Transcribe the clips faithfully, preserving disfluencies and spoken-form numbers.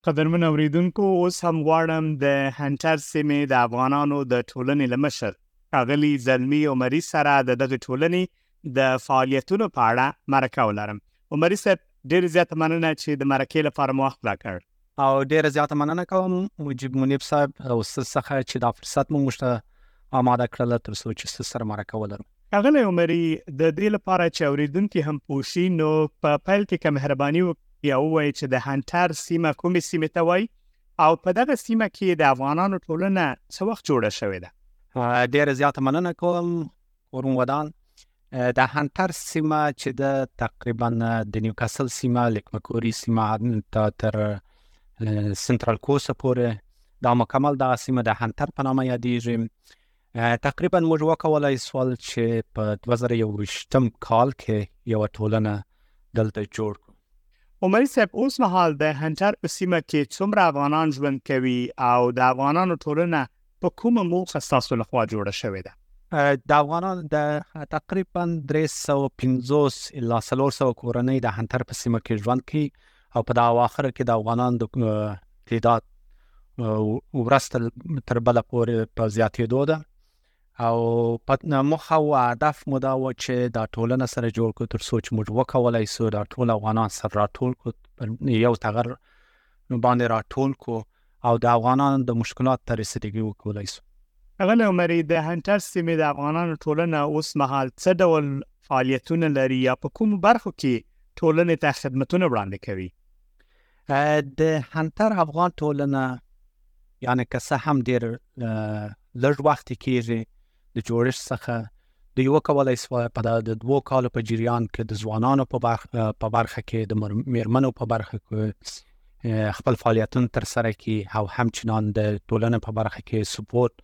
قدرمن اوریدونکو، اوس هم غواړم د هنټر سیمې د افغانانو د ټولنې له مشر ښاغلي زلمي عمري سره د دغه ټولنې د فعالیتونو په اړه مرکه ولرم. عمري صاحب، ډېر زیاته مننه چې د مرکې لپاره مو وخت راکړ. او ډیره زیاته مننه کوم مجیب منیب صاحب او ستاسو څخه چې دا فرصت مو موږ ته آماده کړل تر څو چې ستاسو سره مرکه ولرو. ښاغلی عمري، د دې لپاره چې اوریدونکي هم پوه شي، نو په پیل کې که مهرباني وکړئ یا ووایئ چې د هنټر سیمه کومې سیمې ته وایي او په دغه سیمه کې د افغانانو ټولنه څه وخت جوړه شوې ده؟ ډیره زیاته مننه کوم ورون ودان. د هنټر سیمه چې د تقریبا د نیوکاسل سیمه، لیکمکوري سیمه تا تر سنترال کوسټ پورې دا مکمل دغه سیمه د هنټر په نامه یادیږي. تقریبا موږ وکولای سول چې په دوه زره یو ویشتم کال کې یوه ټولنه دلته جوړ کړو. عمري صاحب، اوس مهال د هنټر په سیمه کې څومره افغانان ژوند کوي او د افغانانو ټولنه په کومه موخه ستاسو لخوا جوړه شوې ده؟ د افغانانو د تقریبا درې سوه پنځوس الا څلور سوه کورنۍ د هنټر په سیمه کې ژوند کوي او په دغه اواخره کې د افغانانو د تعداد ورځ تر بله پورې په زیاتېدو ده او موخه او هدف مو دا و چې دا ټولنه سره جوړ کړو تر څو چې موږ وکولای سو دا ټول افغانان سره راټول کړو، یو ټغر باندې راټول کړو او د افغانانو د مشکلات ته رسیدګي وکولای سو. ښاغلی عمري، د هنټر سیمې د افغانانو ټولنه اوس مهال څه ډول فعالیتونه لري یا په کومو برخو کې ټولنې ته خدمتونه وړاندې کوي؟ د هنټر افغان ټولنه یعنې که څه هم ډېر لږ وخت کېږي د جوړښت څخه، دوی وکولای سوه په د دوو کالو په جریان کې د ځوانانو په برخه کې، د میرمنو په برخه کې خپل فعالیتونه ترسره کړي او همچنان د ټولنې په برخه کې سپورت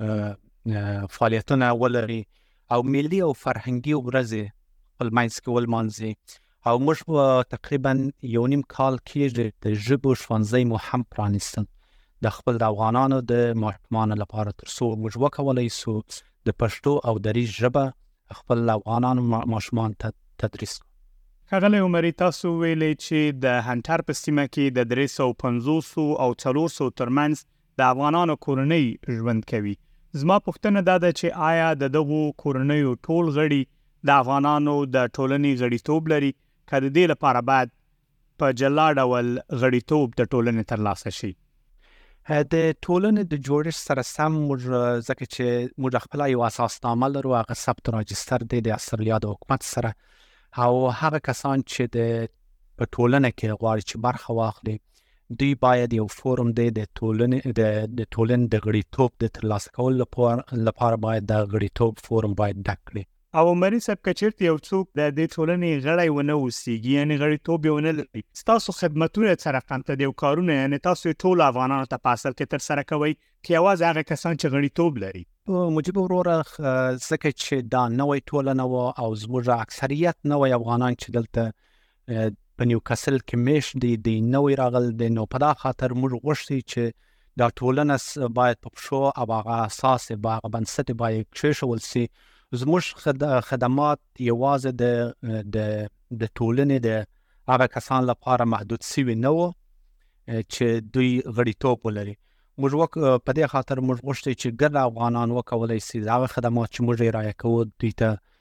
فعالیتونه ولري او ملي او فرهنګي ورځې خپل منځ کې ولمانځي. او موږ تقریبا یو نیم کال کېږي د ژبو ښوونځی مو هم پرانیستل د خپل د افغانانو د ماشومانو لپاره تر څو موږ وکولای سو د پښتو او دري ژبه خپل افغانانو ماشومان ته تدریس کړو. ښاغلی عمري، تاسو ویلئ چې د هنټر په سیمه کې د درې سوه پنځوسو او څلور سوو ترمنځ د افغانانو کورنۍ ژوند کوي. زما پوښتنه دا ده چې آیا د دغو کورنیو ټول غړي د افغانانو د ټولنې غړیتوب لري، که د دې لپاره باید په جلا ډول غړیتوب د ټولنې ترلاسه شي؟ د ټولنې د جوړښت سره سم موږ ځکه چې موږ خپله یو اساسنامه لرو، هغه ثبت راجستر دی د استرالیا د حکومت سره، او هغه کسان چې د په ټولنه کې غواړي چې برخه واخلي دوی باید یو فورم دی د ټولنې د ټولنې د غړیتوب د ترلاسه کولو لپاره باید د غړیتوب فورم باید ډک کړي. او عمري صاحب، که چېرته یو څوک د دې ټولنې غړی ونه اوسېږي، یعنې غړیتوب یې ونه لري، ستاسو خدمتونه څه رقم ته دي او کارونه یعنې تاسو یې ټولو افغانانو ته په اصل کې ترسره کوئ که یوازې هغه کسان چې غړیتوب لري؟ مجیب وروره، ځکه چې دا نوی ټولنه وه او زموږ اکثریت نوی افغانان چې دلته په نیوکاسل کې میشت دي، دوی نوی راغل دی، نو په دا خاطر موږ غوښتي چې دا ټولنه باید په پښو او هغه اساس یې هغه بنسټ باید کېښول سي. زموږ خدمات یوازې د د د ټولنې د هغه کسان لپاره محدود سوي نه وو چې دوی غړیتوب ولري. موږ په دې خاطر موږ غوښتي چې ګرد افغانان وکولای سي هغه خدمات چې موږ یې رایه کوو دوی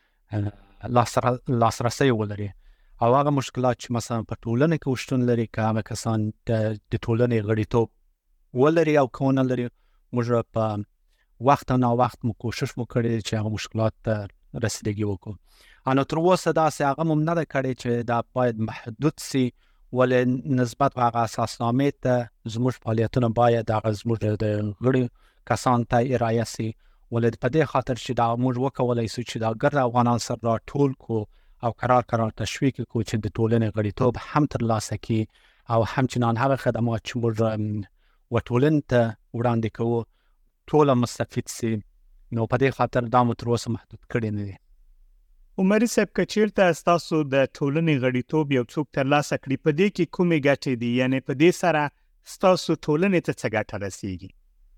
ته لاسرسی ولري، او هغه مشکلات چې مثلا په ټولنه کې شتون لري که هغه کسان د ټولنې غړیتوب ولري او که ونه لري، موږ په وخت نه وخت مو کوشش مو کړی چې هغه مشکلات ته رسیدګي وکړو. نو تر اوسه داسې هغه مو نه ده کړې چې دا باید محدود سي، ولې نسبت هغه اساسنامې ته زموږ فعالیتونه باید هغه زموږ د غړي کسان ته رایه سي، ولې په دې خاطر چې دا موږ وکولای سو چې دا ګرد افغانان سره راټول کړو او قرار قرار تشویق کړو چې د ټولنې غړیتوب هم ترلاسه کړي او همچنان هغه خدمات چې موږ ټولنې ته وړاندې کوو ټوله مستفید سي. نو په دې خاطر دا مو تر اوسه محدود کړی نه دي. عمري صاحب، که چېرته ستاسو د ټولنې غړیتوب یو څوک ترلاسه کړي، په دې کې کومې ګټې دي؟ یعنې په دې سره ستاسو ټولنې ته څه ګټه رسیږي؟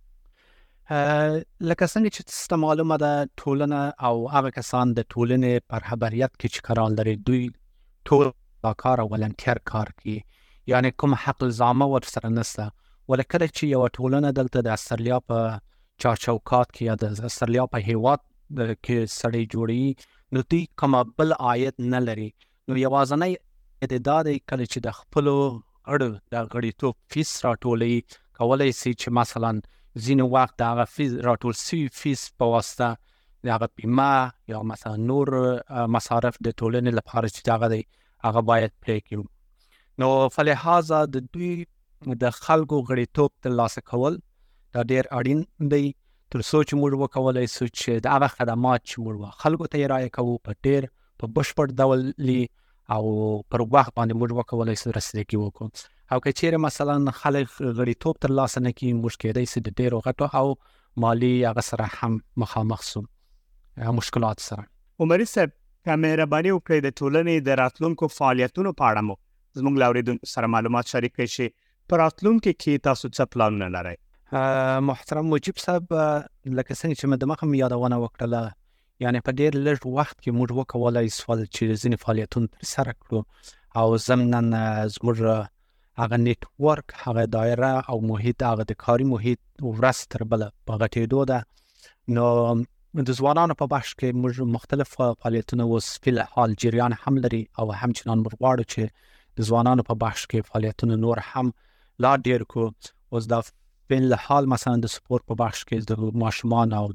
لکه څنګه چې ستاسو معلومه ده، ټولنه او هغه کسان د ټولنې پر خبریت کې چې کار لري دوی ټول دا کار او ولنټیر کار کوي، یعنی کوم حق الزامه ورسره نشته. ولې کله چې یوه ټولنه دلته د استرالیا په چارچوکات کې یا د استرالیا په هیواد کې سړی جوړوي نو دوی کومه بل عاید نه لري. نو یوازنی دا دی کله چې د خپلو غړو د غړیتوب فیس راټولوي، کولی سي چې مثلا ځینې وخت د هغه فیس راټول سوي فیس په واسطه د هغه بیمه یا مثلا نور مصارف د ټولنې لپاره چې دغه دی هغه باید پرې کړو. نو فلهذا د دوی د خلکو غړیتوب ترلاسه کول دا ډېر اړین دی تر څو چې موږ وکولی سو چې د هغه خدمات چې موږ خلکو ته یې رایه کوو په ډېر په بشپړ ډول لي او پر وخت باندې موږ وکولی سو رسیدګي وکړو. او که چیرې مثلا خلک غړیتوب ترلاسه نه کړي موږ کیدای سي د ډېرو غټو او مالي هغه سره هم مخامخ سو مشکلات سره. عمري صاحب که مهرباني وکړئ د ټولنې د راتلونکو فعالیتونو په اړه مو زموږ له اورېدونکو سره معلومات شریک کړئ چې په راتلونکي کې تاسو څه پلانونه لرئ؟ محترم مجیب صاحب، لکه څنګه چې مې دمخه مې یادونه وکړله، یعنې په ډېر لږ وخت کې موږ وکولی سول چې ځینې فعالیتونه ترسره کړو او ضمناً زموږ هغه نیټورک، هغه دایره او محیط، هغه د کاري محیط ورځ تر بله په غټېدو ده. نو د ځوانانو په بخش کې موږ مختلف فعالیتونه اوس فی الحال جریان هم لري او همچنان موږ غواړو چې د ځوانانو په بخش کې فعالیتونه نور هم لا ډېر کړو. اوس دا فی الحال مثلا د سپورت په بخش کې د ماشومان او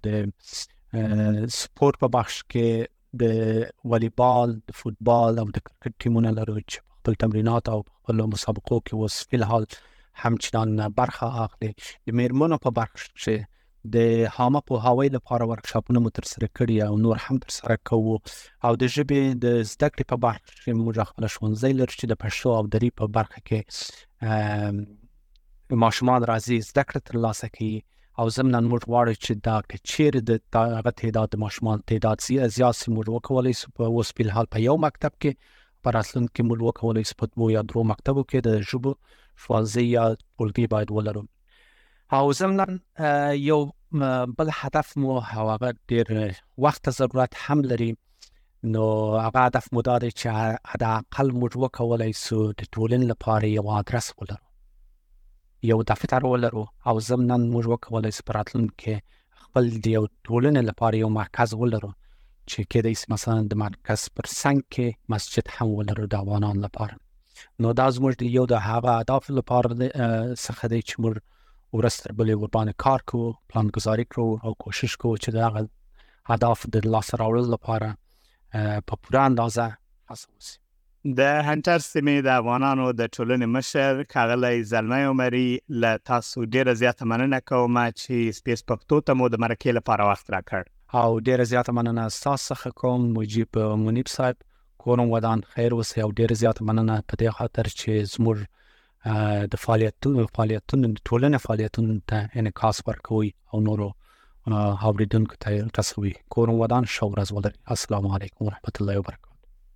د سپورت په بخش کې د والیبال، د فوتبال او د کرکټ ټیمونه لرو چې په خپل تمرینات او خپل مسابقو کې اوس فی الحال همچنان برخه اخلي. د میرمنو په بخش کې د عامه پوهاوي لپاره ورکشاپونه مو ترسره کړي او نور هم ترسره کوو. او د ژبې د زده کړې په برخه کې موږ خپله ښوونځی لرو چې د پښتو او دري په برخه کې ماشومان راځي زده کړه ترلاسه کوي. او ضمناً موږ غواړو چې دا که چیرې د هغه تعداد د ماشومان تعداد زیات سي موږ وکولی سو په اوس فی الحال په یو مکتب کې، په راتلونکي کې موږ وکولی سو په دوو یا درو مکتبو کې د ژبو ښوونځي یا ټولګي باید ولرو. او ضمناً یو بل هدف مو او هغه ډېر وخت ته ضرورت هم لري، نو هغه هدف مو دا دی چې حداقل موږ وکولی سو د ټولنې لپاره یو ادرس ولرو، یو دفتر ولرو، او ضمناً موږ وکولی سو په راتلونکي کې خپل د یو ټولنې لپاره یو مرکز ولرو چې کیدای سي مثلا د مرکز پر څنګ کې مسجد هم ولرو د افغانانو لپاره. نو دا زموږ د یو د هغه اهدافو لپاره څخه دی چې موږ ورځ تر بلې ورباندې کار کوو، پلانګذاري کوو او کوشش کوو چې د هغه اهداف د لاسته راوړلو لپاره په پوره اندازه هڅه وسي. د هنټر سیمې د افغانانو د ټولنې مشر ښاغلی زلمی عمري، له تاسو ډېره زیاته مننه کوم چې سپیس پښتو ته مو د مرکې لپاره وخت راکړ. او ډېره زیاته مننه ستاسو څخه کوم مجیب منیب صاحب، کور مو ودان خیر اوسئ. او ډېره زیاته مننه په دې خاطر چې زموږ د فعالیتونو فعالیتونو د ټولنې فعالیتونو ته انعکاس ورکوي او نورو اوریدونکو ته رسوي. کور مو ودان، ښه ورځ ولرئ. السلام علیکم ورحمة الله وبرکاته.